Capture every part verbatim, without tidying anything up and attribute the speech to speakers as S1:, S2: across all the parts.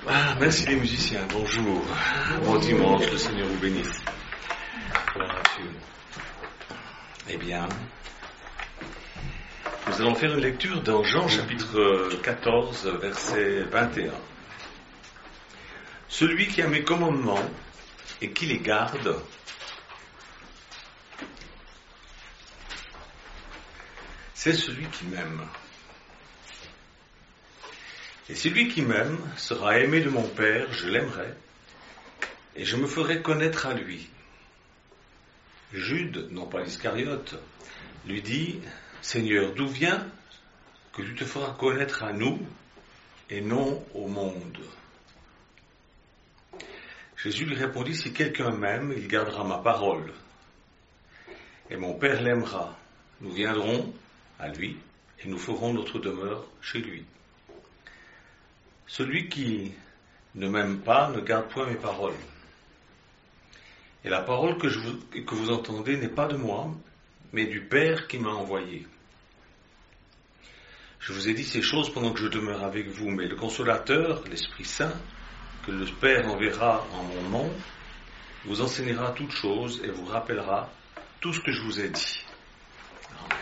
S1: Ah, merci les musiciens, bonjour. Bon dimanche, le Seigneur vous bénisse. Gloire à Dieu. Eh bien, nous allons faire une lecture dans Jean chapitre quatorze, verset vingt et un. Celui qui a mes commandements et qui les garde, c'est celui qui m'aime. Et celui qui m'aime sera aimé de mon Père, je l'aimerai, et je me ferai connaître à lui. Jude, non pas l'Iscariote, lui dit, Seigneur, d'où vient que tu te feras connaître à nous et non au monde? Jésus lui répondit, si quelqu'un m'aime, il gardera ma parole, et mon Père l'aimera. Nous viendrons à lui et nous ferons notre demeure chez lui. Celui qui ne m'aime pas ne garde point mes paroles. Et la parole que, je vous, que vous entendez n'est pas de moi, mais du Père qui m'a envoyé. Je vous ai dit ces choses pendant que je demeure avec vous, mais le Consolateur, l'Esprit Saint, que le Père enverra en mon nom, vous enseignera toutes choses et vous rappellera tout ce que je vous ai dit. Amen.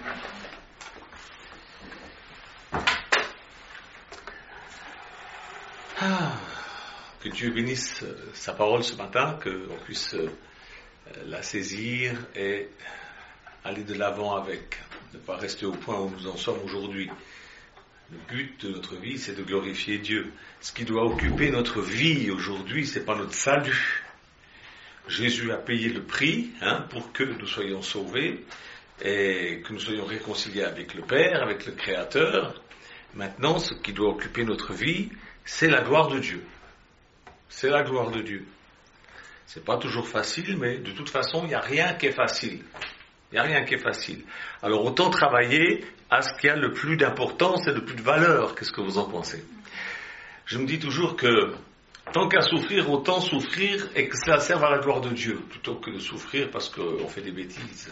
S1: Ah, que Dieu bénisse sa parole ce matin, qu'on puisse la saisir et aller de l'avant avec, ne pas rester au point où nous en sommes aujourd'hui. Le but de notre vie, c'est de glorifier Dieu. Ce qui doit occuper notre vie aujourd'hui, c'est pas notre salut. Jésus a payé le prix hein, pour que nous soyons sauvés et que nous soyons réconciliés avec le Père, avec le Créateur. Maintenant, ce qui doit occuper notre vie, c'est la gloire de Dieu. C'est la gloire de Dieu. C'est pas toujours facile, mais de toute façon, il n'y a rien qui est facile. Il n'y a rien qui est facile. Alors autant travailler à ce qui a le plus d'importance et le plus de valeur. Qu'est-ce que vous en pensez? Je me dis toujours que tant qu'à souffrir, autant souffrir et que cela serve à la gloire de Dieu, plutôt que de souffrir parce qu'on fait des bêtises.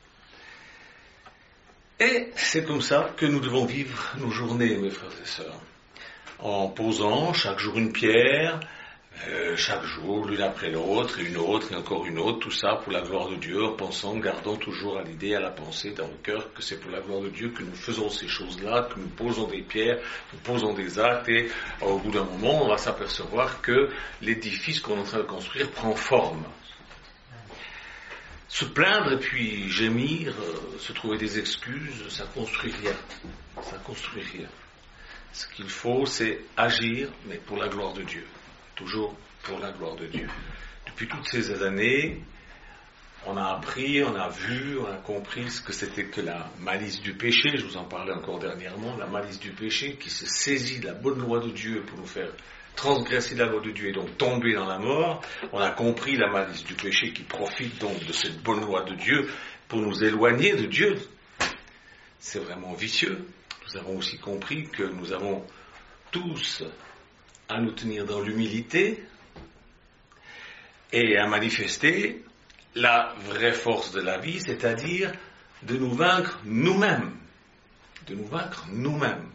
S1: Et c'est comme ça que nous devons vivre nos journées, mes frères et sœurs. En posant chaque jour une pierre, euh, chaque jour l'une après l'autre, et une autre, et encore une autre, tout ça pour la gloire de Dieu, en pensant, gardant toujours à l'idée, à la pensée dans le cœur que c'est pour la gloire de Dieu que nous faisons ces choses-là, que nous posons des pierres, nous posons des actes, et au bout d'un moment, on va s'apercevoir que l'édifice qu'on est en train de construire prend forme. Se plaindre et puis gémir, euh, se trouver des excuses, ça construit rien. Ça construit rien. Ce qu'il faut, c'est agir, mais pour la gloire de Dieu. Toujours pour la gloire de Dieu. Depuis toutes ces années, on a appris, on a vu, on a compris ce que c'était que la malice du péché. Je vous en parlais encore dernièrement. La malice du péché qui se saisit de la bonne loi de Dieu pour nous faire transgresser la loi de Dieu et donc tomber dans la mort. On a compris la malice du péché qui profite donc de cette bonne loi de Dieu pour nous éloigner de Dieu. C'est vraiment vicieux. Nous avons aussi compris que nous avons tous à nous tenir dans l'humilité et à manifester la vraie force de la vie, c'est-à-dire de nous vaincre nous-mêmes. De nous vaincre nous-mêmes.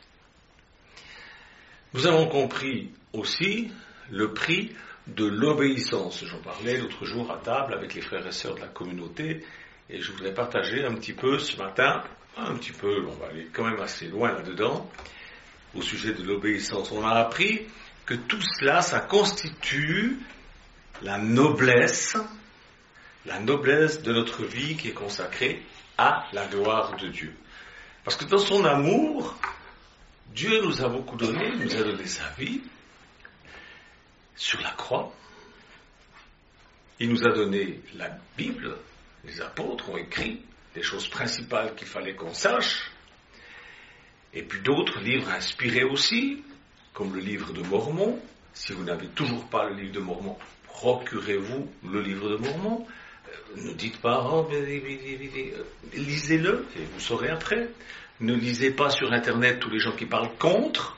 S1: Nous avons compris aussi le prix de l'obéissance. J'en parlais l'autre jour à table avec les frères et sœurs de la communauté et je voudrais partager un petit peu ce matin un petit peu, on va aller quand même assez loin là-dedans, au sujet de l'obéissance. On a appris que tout cela, ça constitue la noblesse, la noblesse de notre vie qui est consacrée à la gloire de Dieu. Parce que dans son amour, Dieu nous a beaucoup donné, il nous a donné sa vie sur la croix. Il nous a donné la Bible, les apôtres ont écrit les choses principales qu'il fallait qu'on sache, et puis d'autres livres inspirés aussi, comme le livre de Mormon. Si vous n'avez toujours pas le livre de Mormon, procurez-vous le livre de Mormon. Euh, ne dites pas, oh, mais, mais, mais, mais, lisez-le, et vous saurez après. Ne lisez pas sur Internet tous les gens qui parlent contre.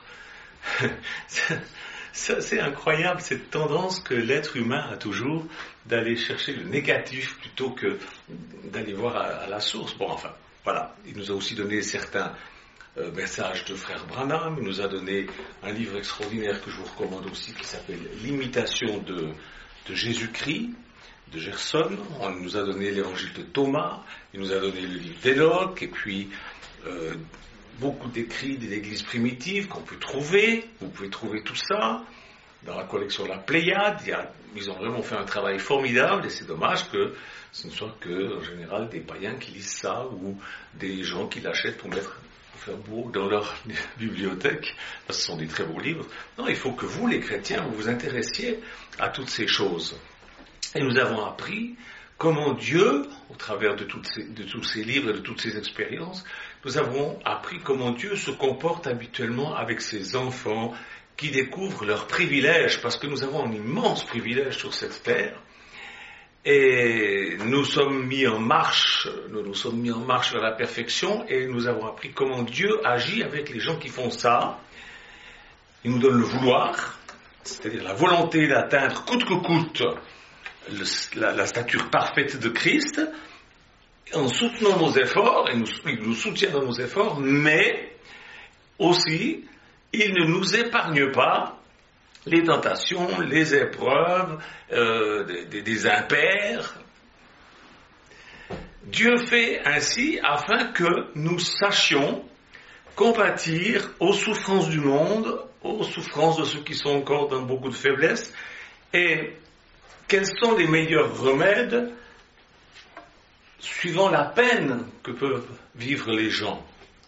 S1: Ça, c'est incroyable, cette tendance que l'être humain a toujours d'aller chercher le négatif plutôt que d'aller voir à, à la source. Bon, enfin, voilà. Il nous a aussi donné certains euh, messages de frère Branham. Il nous a donné un livre extraordinaire que je vous recommande aussi qui s'appelle L'imitation de, de Jésus-Christ, de Gerson. On nous a donné l'évangile de Thomas, il nous a donné le livre d'Enoch, et puis euh, beaucoup d'écrits de l'église primitive qu'on peut trouver. Vous pouvez trouver tout ça dans la collection de la Pléiade. Il y a, ils ont vraiment fait un travail formidable, et c'est dommage que ce ne soit que, en général, des païens qui lisent ça, ou des gens qui l'achètent pour mettre, pour faire beau dans leur bibliothèque, parce que ce sont des très beaux livres. Non, il faut que vous, les chrétiens, vous vous intéressiez à toutes ces choses. Et nous avons appris comment Dieu, au travers de, toutes ces, de tous ces livres et de toutes ces expériences, nous avons appris comment Dieu se comporte habituellement avec ses enfants qui découvrent leurs privilèges, parce que nous avons un immense privilège sur cette terre. Et nous sommes mis en marche, nous nous sommes mis en marche vers la perfection, et nous avons appris comment Dieu agit avec les gens qui font ça. Il nous donne le vouloir, c'est-à-dire la volonté d'atteindre coûte que coûte le, la, la stature parfaite de Christ, en soutenant nos efforts, et nous, il nous soutient dans nos efforts, mais aussi, il ne nous épargne pas les tentations, les épreuves, euh, des, des impairs. Dieu fait ainsi afin que nous sachions compatir aux souffrances du monde, aux souffrances de ceux qui sont encore dans beaucoup de faiblesse, et quels sont les meilleurs remèdes suivant la peine que peuvent vivre les gens.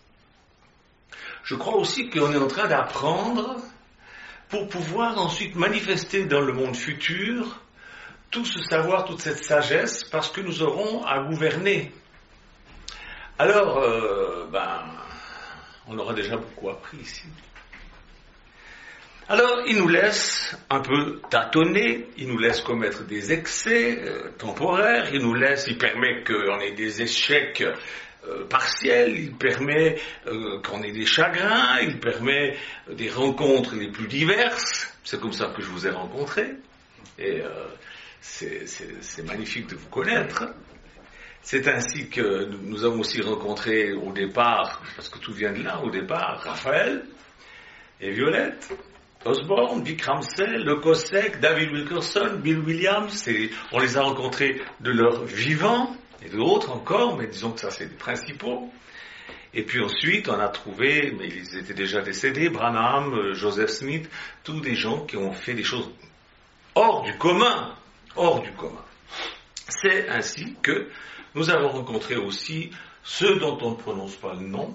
S1: Je crois aussi qu'on est en train d'apprendre pour pouvoir ensuite manifester dans le monde futur tout ce savoir, toute cette sagesse, parce que nous aurons à gouverner. Alors, euh, ben, on aura déjà beaucoup appris ici. Alors, il nous laisse un peu tâtonner, il nous laisse commettre des excès euh, temporaires, il nous laisse, il permet qu'on ait des échecs euh, partiels, il permet euh, qu'on ait des chagrins, il permet des rencontres les plus diverses. C'est comme ça que je vous ai rencontrés, et euh, c'est, c'est, c'est magnifique de vous connaître. C'est ainsi que nous avons aussi rencontré au départ, parce que tout vient de là, au départ, Raphaël et Violette Osborne, Vic Ramsey, Le Cossack, David Wilkerson, Bill Williams, et on les a rencontrés de leur vivant, et d'autres encore, mais disons que ça c'est les principaux. Et puis ensuite on a trouvé, mais ils étaient déjà décédés, Branham, Joseph Smith, tous des gens qui ont fait des choses hors du commun, hors du commun. C'est ainsi que nous avons rencontré aussi ceux dont on ne prononce pas le nom,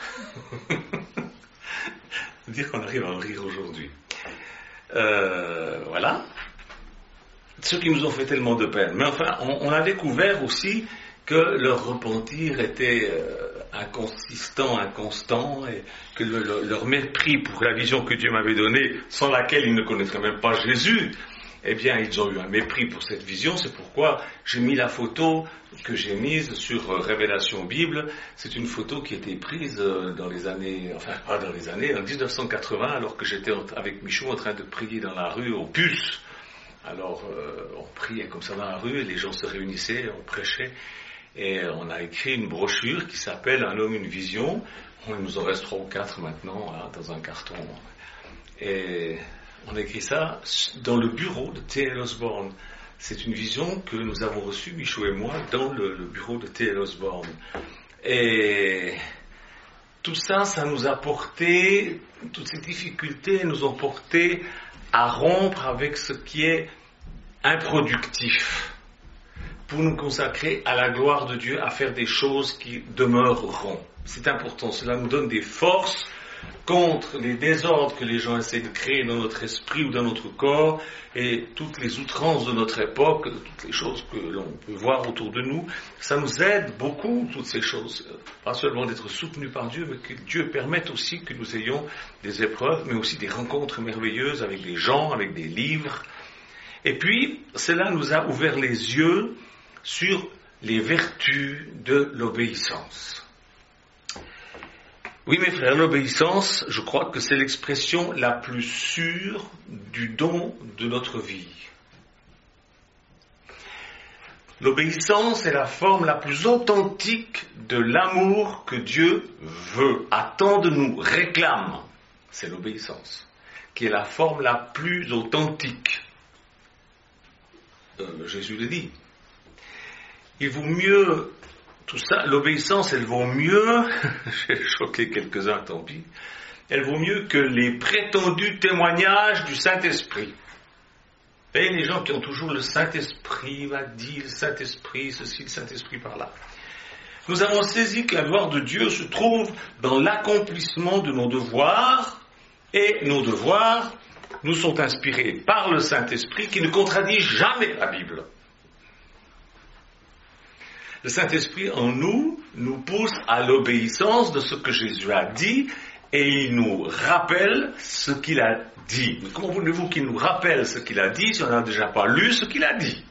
S1: dire qu'on arrive à en rire aujourd'hui. Euh, voilà. Ceux qui nous ont fait tellement de peine. Mais enfin, on, on a découvert aussi que leur repentir était euh, inconsistant, inconstant, et que le, le, leur mépris pour la vision que Dieu m'avait donnée, sans laquelle ils ne connaîtraient même pas Jésus, eh bien, ils ont eu un mépris pour cette vision. C'est pourquoi j'ai mis la photo que j'ai mise sur euh, Révélation Bible. C'est une photo qui a été prise euh, dans les années, enfin pas dans les années, en dix-neuf cent quatre-vingts, alors que j'étais en, avec Michou en train de prier dans la rue aux puces. Alors, euh, on priait comme ça dans la rue, et les gens se réunissaient, on prêchait, et on a écrit une brochure qui s'appelle Un homme, une vision. Il nous en reste trois ou quatre maintenant, là, dans un carton. Et on a écrit ça dans le bureau de T L Osborne. C'est une vision que nous avons reçue, Michou et moi, dans le, le bureau de T L Osborne. Et tout ça, ça nous a porté, toutes ces difficultés nous ont porté à rompre avec ce qui est improductif, pour nous consacrer à la gloire de Dieu, à faire des choses qui demeureront. C'est important, cela nous donne des forces contre les désordres que les gens essaient de créer dans notre esprit ou dans notre corps, et toutes les outrances de notre époque, toutes les choses que l'on peut voir autour de nous. Ça nous aide beaucoup, toutes ces choses, pas seulement d'être soutenus par Dieu, mais que Dieu permette aussi que nous ayons des épreuves, mais aussi des rencontres merveilleuses avec des gens, avec des livres. Et puis, cela nous a ouvert les yeux sur les vertus de l'obéissance. Oui, mes frères, l'obéissance, je crois que c'est l'expression la plus sûre du don de notre vie. L'obéissance est la forme la plus authentique de l'amour que Dieu veut, attend de nous, réclame. C'est l'obéissance, qui est la forme la plus authentique. Euh, Jésus le dit. Il vaut mieux, tout ça, l'obéissance, elle vaut mieux, j'ai choqué quelques-uns, tant pis, elle vaut mieux que les prétendus témoignages du Saint-Esprit. Et les gens qui ont toujours le Saint-Esprit m'a dit, le Saint-Esprit, ceci, le Saint-Esprit par là. Nous avons saisi que la gloire de Dieu se trouve dans l'accomplissement de nos devoirs, et nos devoirs nous sont inspirés par le Saint-Esprit qui ne contredit jamais la Bible. Le Saint-Esprit en nous nous pousse à l'obéissance de ce que Jésus a dit, et il nous rappelle ce qu'il a dit. Mais comment voulez-vous qu'il nous rappelle ce qu'il a dit si on n'a déjà pas lu ce qu'il a dit?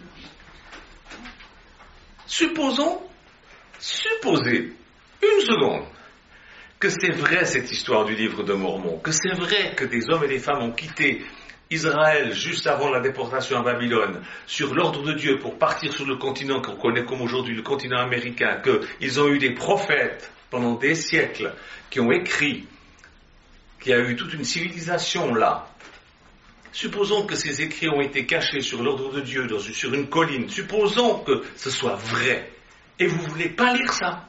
S1: Supposons, supposez, une seconde, que c'est vrai cette histoire du livre de Mormon, que c'est vrai que des hommes et des femmes ont quitté Israël juste avant la déportation à Babylone, sur l'ordre de Dieu pour partir sur le continent qu'on connaît comme aujourd'hui le continent américain, qu'ils ont eu des prophètes pendant des siècles qui ont écrit, qu'il y a eu toute une civilisation là. Supposons que ces écrits ont été cachés sur l'ordre de Dieu dans, sur une colline. Supposons que ce soit vrai. Et vous ne voulez pas lire ça.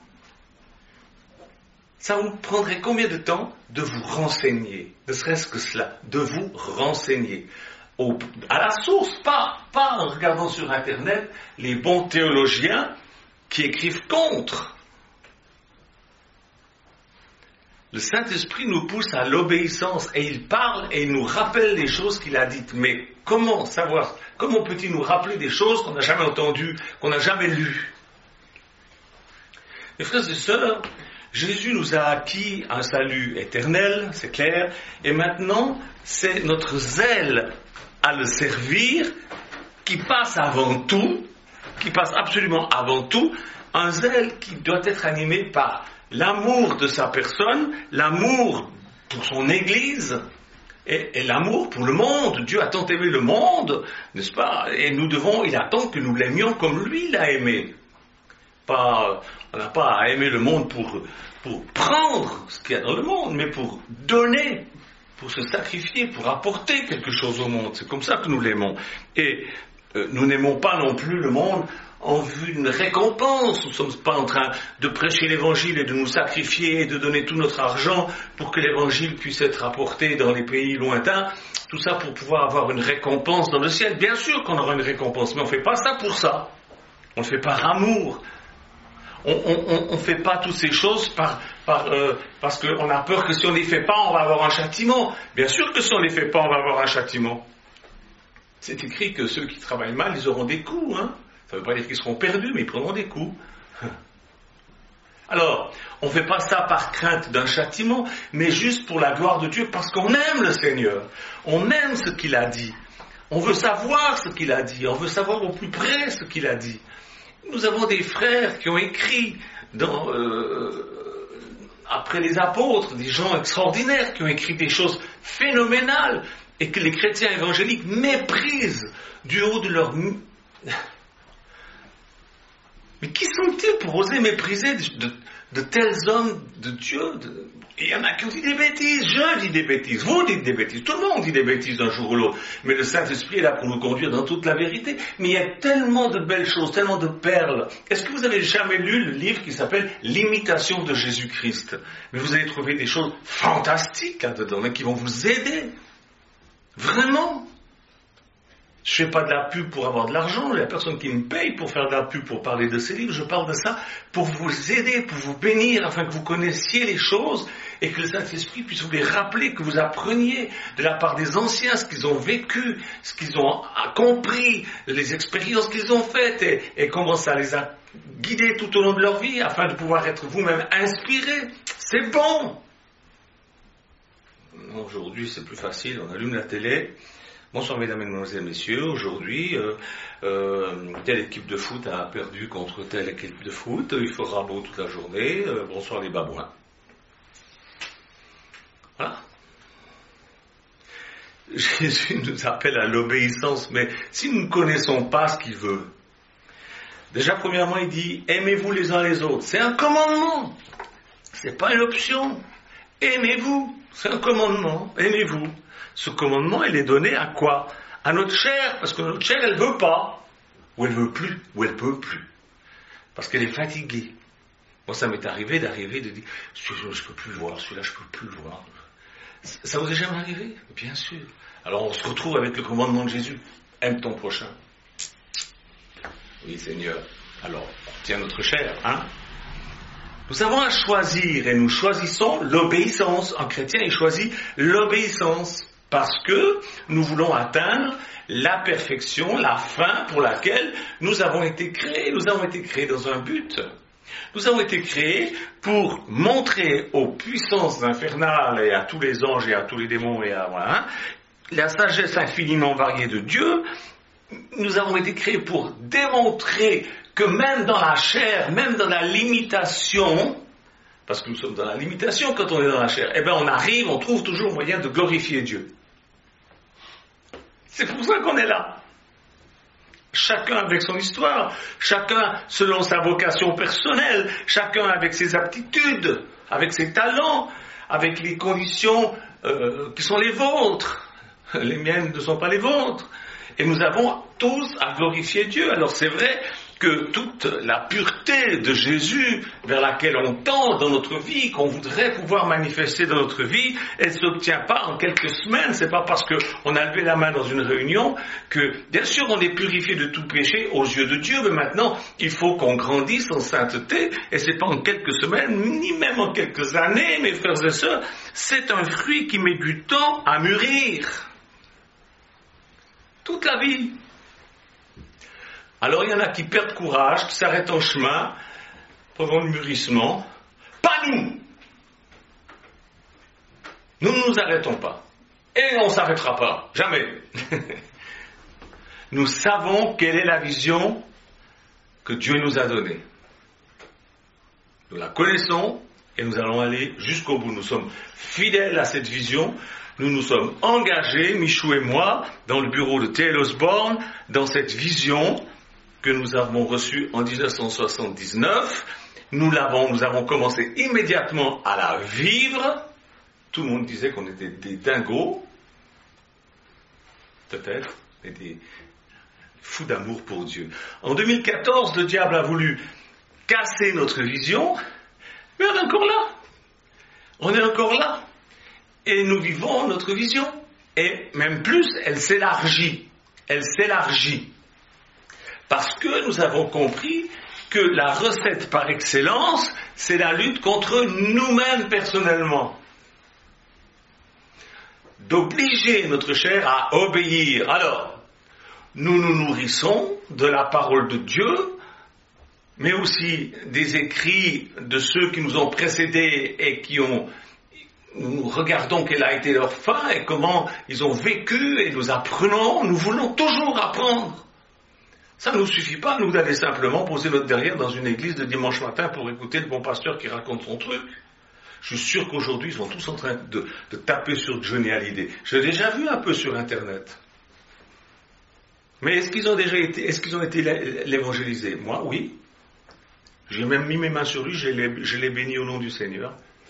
S1: Ça vous prendrait combien de temps de vous renseigner? Ne serait-ce que cela, de vous renseigner. Au, à la source, pas, pas en regardant sur Internet les bons théologiens qui écrivent contre. Le Saint-Esprit nous pousse à l'obéissance et il parle et il nous rappelle les choses qu'il a dites. Mais comment savoir, comment peut-il nous rappeler des choses qu'on n'a jamais entendues, qu'on n'a jamais lues? Mes frères et sœurs, Jésus nous a acquis un salut éternel, c'est clair, et maintenant c'est notre zèle à le servir qui passe avant tout, qui passe absolument avant tout, un zèle qui doit être animé par l'amour de sa personne, l'amour pour son Église et, et l'amour pour le monde. Dieu a tant aimé le monde, n'est-ce pas? Et nous devons, il attend que nous l'aimions comme lui l'a aimé. Pas, on n'a pas à aimer le monde pour, pour prendre ce qu'il y a dans le monde, mais pour donner, pour se sacrifier, pour apporter quelque chose au monde. C'est comme ça que nous l'aimons. Et euh, nous n'aimons pas non plus le monde en vue d'une récompense. Nous ne sommes pas en train de prêcher l'évangile et de nous sacrifier et de donner tout notre argent pour que l'évangile puisse être apporté dans les pays lointains. Tout ça pour pouvoir avoir une récompense dans le ciel. Bien sûr qu'on aura une récompense, mais on ne fait pas ça pour ça. On le fait par amour. On ne fait pas toutes ces choses par, par, euh, parce qu'on a peur que si on ne les fait pas, on va avoir un châtiment. Bien sûr que si on ne les fait pas, on va avoir un châtiment. C'est écrit que ceux qui travaillent mal, ils auront des coups. Hein. Ça ne veut pas dire qu'ils seront perdus, mais ils prendront des coups. Alors, on ne fait pas ça par crainte d'un châtiment, mais juste pour la gloire de Dieu, parce qu'on aime le Seigneur. On aime ce qu'il a dit. On veut savoir ce qu'il a dit. On veut savoir au plus près ce qu'il a dit. Nous avons des frères qui ont écrit dans, euh, après les apôtres, des gens extraordinaires qui ont écrit des choses phénoménales et que les chrétiens évangéliques méprisent du haut de leur... Mais qui sont-ils pour oser mépriser de, de, de tels hommes de Dieu? de... Il y en a qui ont dit des bêtises, je dis des bêtises, vous dites des bêtises, tout le monde dit des bêtises d'un jour ou l'autre. Mais le Saint-Esprit est là pour nous conduire dans toute la vérité. Mais il y a tellement de belles choses, tellement de perles. Est-ce que vous avez jamais lu le livre qui s'appelle L'imitation de Jésus-Christ? Mais vous allez trouver des choses fantastiques là-dedans, mais qui vont vous aider. Vraiment. Je ne fais pas de la pub pour avoir de l'argent, il n'y a personne qui me paye pour faire de la pub pour parler de ces livres, je parle de ça pour vous aider, pour vous bénir, afin que vous connaissiez les choses et que le Saint-Esprit puisse vous les rappeler, que vous appreniez de la part des anciens ce qu'ils ont vécu, ce qu'ils ont compris, les expériences qu'ils ont faites et, et comment ça les a guidés tout au long de leur vie, afin de pouvoir être vous-même inspirés. C'est bon! Aujourd'hui c'est plus facile, on allume la télé. Bonsoir mesdames, mesdemoiselles, messieurs. Aujourd'hui, euh, euh, telle équipe de foot a perdu contre telle équipe de foot. Il fera beau toute la journée. Euh, bonsoir les babouins. Voilà. Jésus nous appelle à l'obéissance, mais si nous ne connaissons pas ce qu'il veut, Déjà, premièrement, il dit, aimez-vous les uns les autres. C'est un commandement. C'est pas une option. Aimez-vous. C'est un commandement. Aimez-vous. Ce commandement, il est donné à quoi? À notre chair. Parce que notre chair, elle veut pas. Ou elle veut plus. Ou elle peut plus. Parce qu'elle est fatiguée. Moi, ça m'est arrivé d'arriver, de dire, je ne peux plus le voir, celui-là, je ne peux plus le voir. Ça vous est jamais arrivé? Bien sûr. Alors, on se retrouve avec le commandement de Jésus. Aime ton prochain. Oui, Seigneur. Alors, tiens notre chair, hein? Nous avons à choisir, et nous choisissons l'obéissance. Un chrétien, il choisit l'obéissance. Parce que nous voulons atteindre la perfection, la fin pour laquelle nous avons été créés. Nous avons été créés dans un but. Nous avons été créés pour montrer aux puissances infernales et à tous les anges et à tous les démons et à voilà, la sagesse infiniment variée de Dieu. Nous avons été créés pour démontrer que même dans la chair, même dans la limitation, parce que nous sommes dans la limitation quand on est dans la chair, eh bien on arrive, on trouve toujours moyen de glorifier Dieu. C'est pour ça qu'on est là. Chacun avec son histoire, chacun selon sa vocation personnelle, chacun avec ses aptitudes, avec ses talents, avec les conditions euh, qui sont les vôtres. Les miennes ne sont pas les vôtres. Et nous avons tous à glorifier Dieu. Alors c'est vrai que toute la pureté de Jésus vers laquelle on tend dans notre vie, qu'on voudrait pouvoir manifester dans notre vie, elle ne s'obtient pas en quelques semaines. C'est pas parce qu'on a levé la main dans une réunion que, bien sûr, on est purifié de tout péché aux yeux de Dieu, mais maintenant, il faut qu'on grandisse en sainteté, et c'est pas en quelques semaines, ni même en quelques années, mes frères et sœurs, c'est un fruit qui met du temps à mûrir. Toute la vie. Alors il y en a qui perdent courage, qui s'arrêtent en chemin pendant le mûrissement. Pas nous. Nous ne nous arrêtons pas. Et on ne s'arrêtera pas. Jamais. Nous savons quelle est la vision que Dieu nous a donnée. Nous la connaissons et nous allons aller jusqu'au bout. Nous sommes fidèles à cette vision. Nous nous sommes engagés, Michou et moi, dans le bureau de T L Osborne, dans cette vision que nous avons reçue en dix-neuf cent soixante-dix-neuf. Nous l'avons, nous avons commencé immédiatement à la vivre. Tout le monde disait qu'on était des dingos, peut-être, mais des fous d'amour pour Dieu. En deux mille quatorze, le diable a voulu casser notre vision, mais on est encore là. On est encore là. Et nous vivons notre vision. Et même plus, elle s'élargit. Elle s'élargit. Parce que nous avons compris que la recette par excellence, c'est la lutte contre nous-mêmes personnellement. D'obliger notre chair à obéir. Alors, nous nous nourrissons de la parole de Dieu, mais aussi des écrits de ceux qui nous ont précédés et qui ont... Nous regardons quelle a été leur fin et comment ils ont vécu et nous apprenons, nous voulons toujours apprendre. Ça ne nous suffit pas, nous, d'aller simplement poser notre derrière dans une église de dimanche matin pour écouter le bon pasteur qui raconte son truc. Je suis sûr qu'aujourd'hui, ils sont tous en train de, de taper sur Johnny Hallyday. J'ai déjà vu un peu sur Internet. Mais est-ce qu'ils ont déjà été, est-ce qu'ils ont été l'évangéliser? Moi, oui. J'ai même mis mes mains sur lui, je l'ai, je l'ai béni au nom du Seigneur.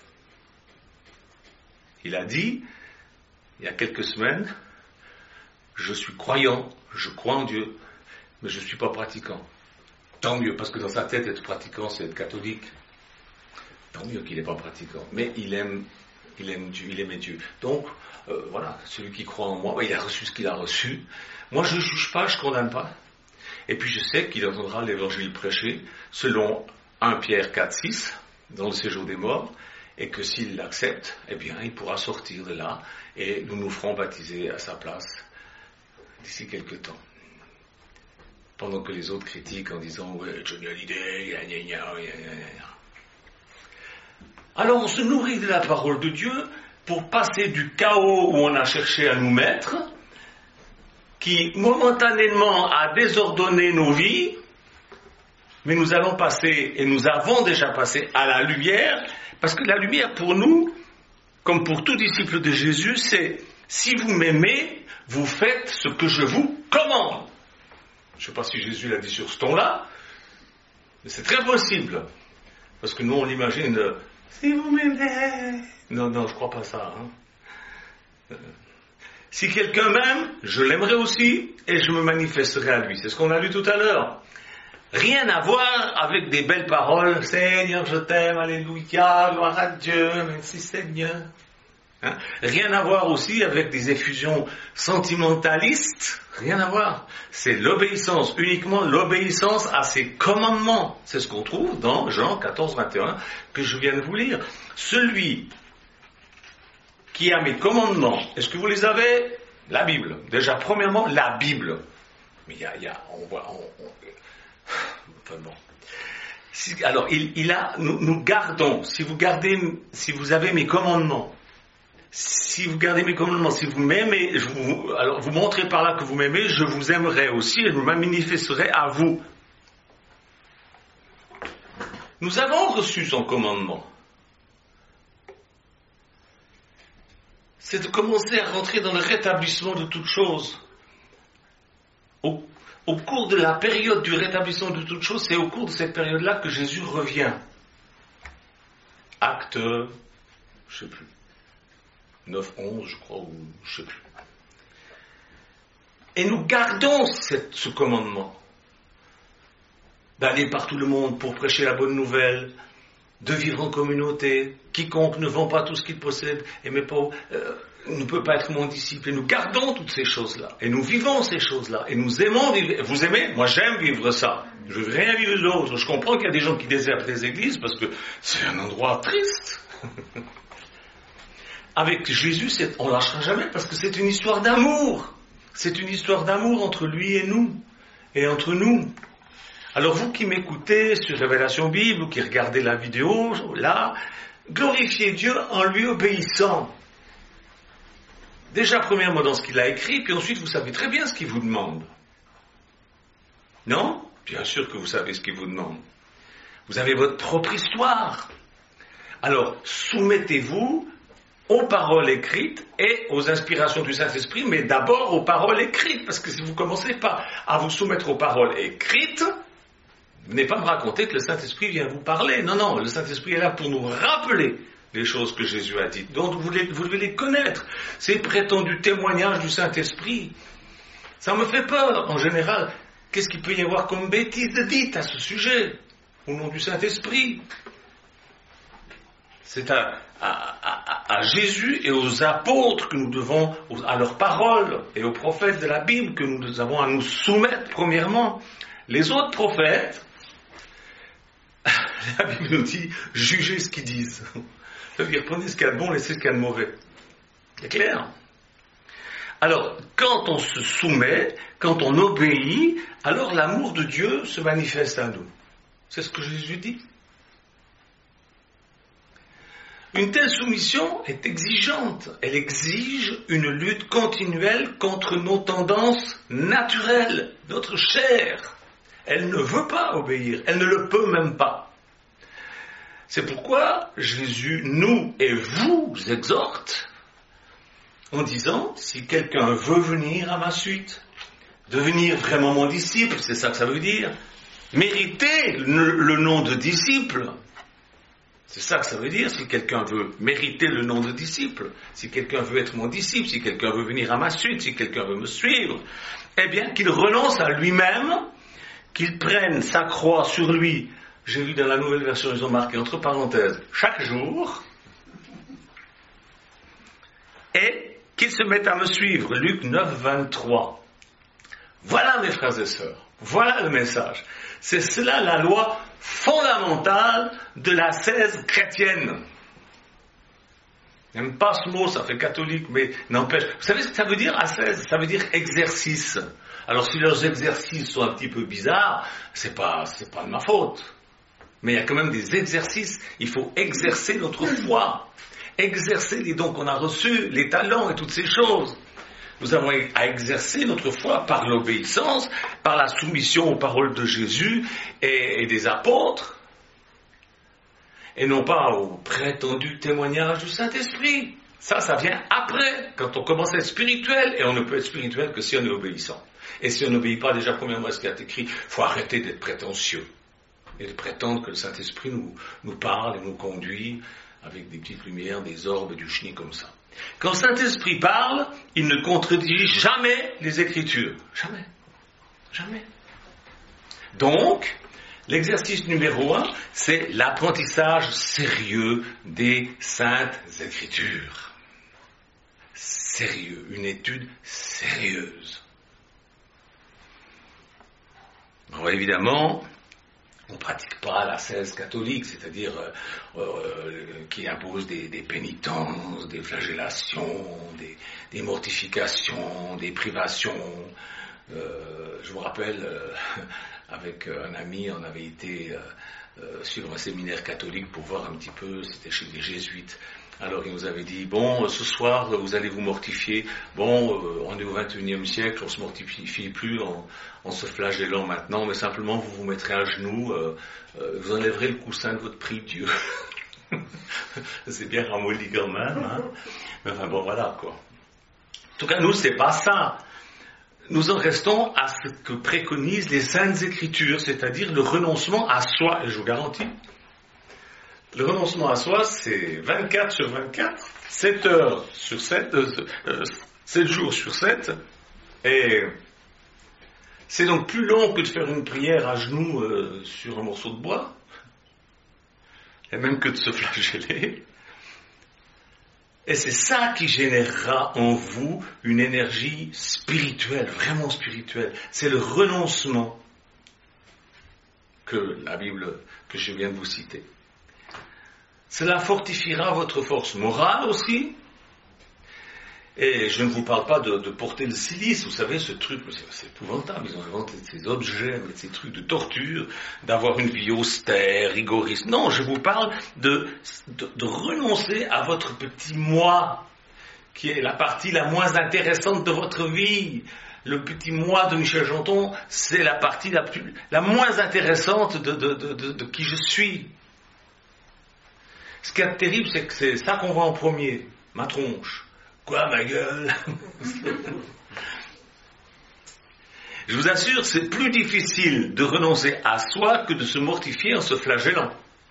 S1: Il a dit, il y a quelques semaines, je suis croyant, je crois en Dieu, mais je ne suis pas pratiquant. Tant mieux, parce que dans sa tête, être pratiquant, c'est être catholique. Tant mieux qu'il n'est pas pratiquant. Mais il aime, il aime Dieu, il aimait Dieu. Donc, euh, voilà, celui qui croit en moi, bah, il a reçu ce qu'il a reçu. Moi, je ne juge pas, je ne condamne pas. Et puis, je sais qu'il entendra l'évangile prêché selon premier Pierre quatre six, dans le séjour des morts, et que s'il l'accepte, eh bien, il pourra sortir de là, et nous nous ferons baptiser à sa place d'ici quelques temps. Pendant que les autres critiquent en disant « Ouais, Johnny Hallyday, gna gna gna, gna gna gna ». Alors on se nourrit de la parole de Dieu pour passer du chaos où on a cherché à nous mettre, qui momentanément a désordonné nos vies, mais nous allons passer, et nous avons déjà passé à la lumière, parce que la lumière pour nous, comme pour tout disciple de Jésus, c'est « si vous m'aimez, vous faites ce que je vous commande ». Je ne sais pas si Jésus l'a dit sur ce ton-là, C'est très possible. Parce que nous, on l'imagine, euh, si vous m'aimez. Non, non, je ne crois pas ça. Hein. Euh, si quelqu'un m'aime, je l'aimerai aussi et je me manifesterai à lui. C'est ce qu'on a lu tout à l'heure. Rien à voir avec des belles paroles. Seigneur, je t'aime, alléluia, gloire à Dieu, merci Seigneur. Hein? Rien à voir aussi avec des effusions sentimentalistes. Rien à voir. C'est l'obéissance, uniquement l'obéissance à ses commandements. C'est ce qu'on trouve dans Jean quatorze, vingt et un que je viens de vous lire. Celui qui a mes commandements, est-ce que vous les avez? La Bible. Déjà, premièrement, la Bible. Mais il y a, il y a on voit, on, on, enfin bon. Si, alors, il, il a, nous, nous gardons, si vous gardez, si vous avez mes commandements, si vous gardez mes commandements, si vous m'aimez, je vous, alors vous montrez par là que vous m'aimez, je vous aimerai aussi et je me manifesterai à vous. Nous avons reçu son commandement. C'est de commencer à rentrer dans le rétablissement de toutes choses. Au, au cours de la période du rétablissement de toutes choses, c'est au cours de cette période-là que Jésus revient. Acte, je ne sais plus, neuf, onze, je crois, ou je ne sais plus. Et nous gardons cette, ce commandement d'aller par tout le monde pour prêcher la bonne nouvelle, de vivre en communauté. Quiconque ne vend pas tout ce qu'il possède et mes pauvres, euh, ne peut pas être mon disciple. Et nous gardons toutes ces choses-là. Et nous vivons ces choses-là. Et nous aimons vivre. Vous aimez? Moi, j'aime vivre ça. Je veux rien vivre d'autre. Je comprends qu'il y a des gens qui désertent les églises parce que c'est un endroit triste. Avec Jésus, c'est, on ne lâchera jamais parce que c'est une histoire d'amour. C'est une histoire d'amour entre lui et nous. Et entre nous. Alors vous qui m'écoutez sur Révélation Bible ou qui regardez la vidéo, là, glorifiez Dieu en lui obéissant. Déjà premièrement dans ce qu'il a écrit, puis ensuite vous savez très bien ce qu'il vous demande. Non? Bien sûr que vous savez ce qu'il vous demande. Vous avez votre propre histoire. Alors soumettez-vous aux paroles écrites et aux inspirations du Saint-Esprit, mais d'abord aux paroles écrites, parce que si vous ne commencez pas à vous soumettre aux paroles écrites, venez pas me raconter que le Saint-Esprit vient vous parler. Non, non, le Saint-Esprit est là pour nous rappeler les choses que Jésus a dites. Donc vous, les, vous devez les connaître. Ces prétendus témoignages du Saint-Esprit, ça me fait peur. En général, qu'est-ce qu'il peut y avoir comme bêtises de dites à ce sujet, au nom du Saint-Esprit? C'est à, à, à, à Jésus et aux apôtres que nous devons, à leurs paroles, et aux prophètes de la Bible que nous avons à nous soumettre premièrement. Les autres prophètes, la Bible nous dit, jugez ce qu'ils disent. Ça veut dire, prenez ce qu'il y a de bon, laissez ce qu'il y a de mauvais. C'est clair? Alors, quand on se soumet, quand on obéit, alors l'amour de Dieu se manifeste à nous. C'est ce que Jésus dit. Une telle soumission est exigeante. Elle exige une lutte continuelle contre nos tendances naturelles, notre chair. Elle ne veut pas obéir, elle ne le peut même pas. C'est pourquoi Jésus nous et vous exhorte en disant, si quelqu'un veut venir à ma suite, devenir vraiment mon disciple, c'est ça que ça veut dire, mériter le, le nom de disciple, c'est ça que ça veut dire, si quelqu'un veut mériter le nom de disciple, si quelqu'un veut être mon disciple, si quelqu'un veut venir à ma suite, si quelqu'un veut me suivre, eh bien qu'il renonce à lui-même, qu'il prenne sa croix sur lui. J'ai lu dans la nouvelle version, ils ont marqué entre parenthèses, chaque jour, et qu'il se mette à me suivre. Luc neuf, vingt-trois. Voilà mes frères et sœurs, voilà le message. C'est cela la loi fondamentale de l'ascèse chrétienne. J'aime pas ce mot, ça fait catholique, mais n'empêche. Vous savez ce que ça veut dire, ascèse? Ça veut dire exercice. Alors si leurs exercices sont un petit peu bizarres, c'est pas, c'est pas de ma faute. Mais il y a quand même des exercices. Il faut exercer notre foi. Exercer les dons qu'on a reçus, les talents et toutes ces choses. Nous avons à exercer notre foi par l'obéissance, par la soumission aux paroles de Jésus et, et des apôtres. Et non pas au prétendu témoignage du Saint-Esprit. Ça, ça vient après, quand on commence à être spirituel. Et on ne peut être spirituel que si on est obéissant. Et si on n'obéit pas, déjà, premièrement, à ce qui est écrit, il faut arrêter d'être prétentieux. et de prétendre que le Saint-Esprit nous, nous parle et nous conduit avec des petites lumières, des orbes et du chenille comme ça. Quand le Saint-Esprit parle, il ne contredit jamais les Écritures. Jamais. Jamais. Donc, l'exercice numéro un, c'est l'apprentissage sérieux des Saintes Écritures. Sérieux, une étude sérieuse. Alors évidemment, on ne pratique pas l'ascèse catholique, c'est-à-dire euh, euh, qui impose des, des pénitences, des flagellations, des, des mortifications, des privations. Euh, je vous rappelle, euh, avec un ami, on avait été euh, euh, suivre un séminaire catholique pour voir un petit peu, c'était chez les jésuites. Alors il nous avait dit, bon, ce soir vous allez vous mortifier, bon, euh, on est au vingt et unième siècle, on ne se mortifie plus en, en se flagellant maintenant, mais simplement vous vous mettrez à genoux, euh, euh, vous enlèverez le coussin de votre prie-dieu. C'est bien ramolli quand même, hein, mais enfin bon, voilà quoi. En tout cas, nous, c'est pas ça. Nous en restons à ce que préconisent les Saintes Écritures, c'est-à-dire le renoncement à soi, et je vous garantis, le renoncement à soi, c'est vingt-quatre sur vingt-quatre, sept heures sur sept, euh, euh, sept jours sur sept, et c'est donc plus long que de faire une prière à genoux euh, sur un morceau de bois, et même que de se flageller. Et c'est ça qui générera en vous une énergie spirituelle, vraiment spirituelle. C'est le renoncement que la Bible, que je viens de vous citer. Cela fortifiera votre force morale aussi. Et je ne vous parle pas de, de porter le silice, vous savez, ce truc, c'est, c'est épouvantable, ils ont inventé ces objets, ces trucs de torture, d'avoir une vie austère, rigoriste. Non, je vous parle de, de, de renoncer à votre petit moi, qui est la partie la moins intéressante de votre vie. Le petit moi de Michel Janton, c'est la partie la, plus, la moins intéressante de, de, de, de, de qui je suis. Ce qui est terrible, c'est que c'est ça qu'on voit en premier, ma tronche. Quoi, ma gueule? Je vous assure, c'est plus difficile de renoncer à soi que de se mortifier en se flagellant.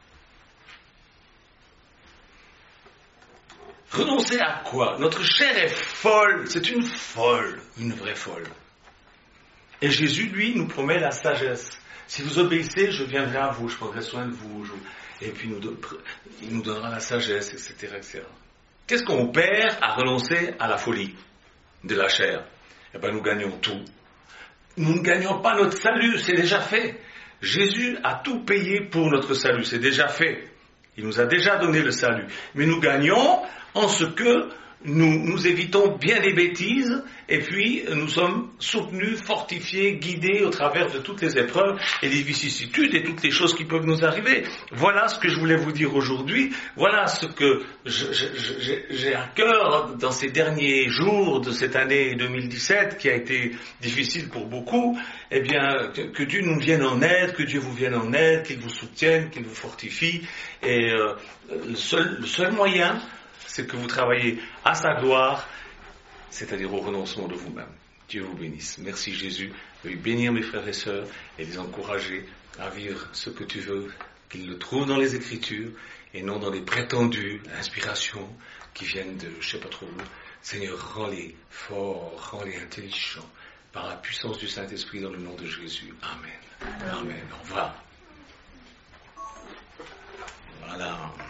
S1: Renoncer à quoi? Notre chair est folle, c'est une folle, une vraie folle. Et Jésus, lui, nous promet la sagesse. Si vous obéissez, je viendrai à vous, je prendrai soin de vous, je... et puis nous don... il nous donnera la sagesse, et cetera, et cetera. Qu'est-ce qu'on perd à renoncer à la folie de la chair? Eh bien, nous gagnons tout. Nous ne gagnons pas notre salut, c'est déjà fait. Jésus a tout payé pour notre salut, c'est déjà fait. Il nous a déjà donné le salut. Mais nous gagnons en ce que nous, nous évitons bien des bêtises et puis nous sommes soutenus, fortifiés, guidés au travers de toutes les épreuves et les vicissitudes et toutes les choses qui peuvent nous arriver. Voilà ce que je voulais vous dire aujourd'hui. Voilà ce que je, je, je, j'ai à cœur dans ces derniers jours de cette année deux mille dix-sept qui a été difficile pour beaucoup. Eh bien, que, que Dieu nous vienne en aide, que Dieu vous vienne en aide, qu'il vous soutienne, qu'il vous fortifie. Et euh, le seul, le seul moyen, c'est que vous travaillez à sa gloire, c'est-à-dire au renoncement de vous-même. Dieu vous bénisse. Merci Jésus. Veuillez bénir mes frères et sœurs et les encourager à vivre ce que tu veux, qu'ils le trouvent dans les Écritures et non dans les prétendues inspirations qui viennent de je ne sais pas trop où. Seigneur, rends-les forts, rends-les intelligents par la puissance du Saint-Esprit dans le nom de Jésus. Amen. Amen. Au revoir. Voilà.